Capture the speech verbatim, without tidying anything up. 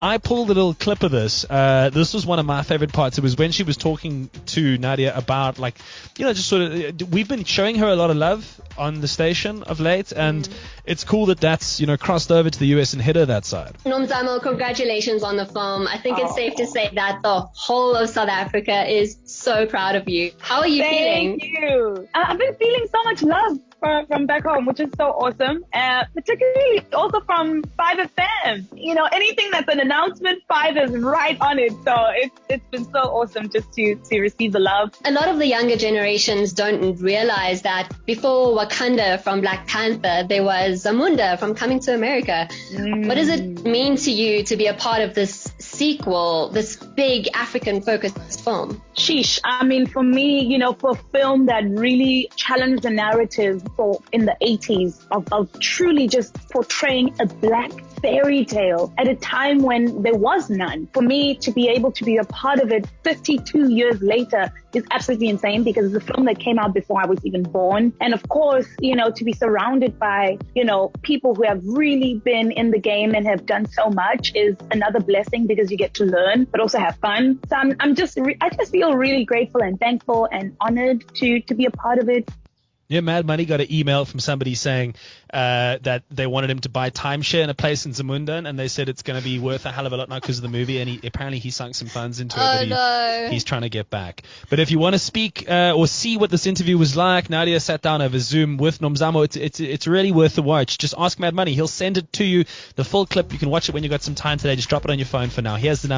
I pulled a little clip of this. Uh, this was one of my favorite parts. It was when she was talking to Nadia about, like, you know, just sort of, we've been showing her a lot of love on the station of late, and mm. it's cool that that's, you know, crossed over to the U S and hit her that side. Nomzamo, congratulations on the film. I think oh. it's safe to say that the whole of South Africa is so proud of you. How are you Thank feeling? Thank you. I've been feeling so much love from, from back home, which is so awesome. Uh, particularly also from five F M. You know, anything that's an announcement, Five is right on it. So it's it's been so awesome just to, to receive the love. A lot of the younger generations don't realize that before Wakanda from Black Panther, there was Zamunda from Coming to America. Mm. What does it mean to you to be a part of this sequel, this big African-focused film? Sheesh. I mean, for me, you know, for a film that really challenged the narrative for in the eighties of, of truly just portraying a black fairy tale at a time when there was none. For me to be able to be a part of it fifty-two years later is absolutely insane, because it's a film that came out before I was even born. And of course, you know, to be surrounded by, you know, people who have really been in the game and have done so much is another blessing, because you get to learn, but also have fun. So I'm, I'm just, re- I just feel really grateful and thankful and honored to, to be a part of it. Yeah, Mad Money got an email from somebody saying uh, that they wanted him to buy timeshare in a place in Zamunda, and they said it's going to be worth a hell of a lot now because of the movie, and he, apparently he sunk some funds into it oh, that he, no. he's trying to get back. But if you want to speak uh, or see what this interview was like, Nadia sat down over Zoom with Nomzamo. It's, it's, it's really worth the watch. Just ask Mad Money. He'll send it to you, the full clip. You can watch it when you've got some time today. Just drop it on your phone for now. Here's the number.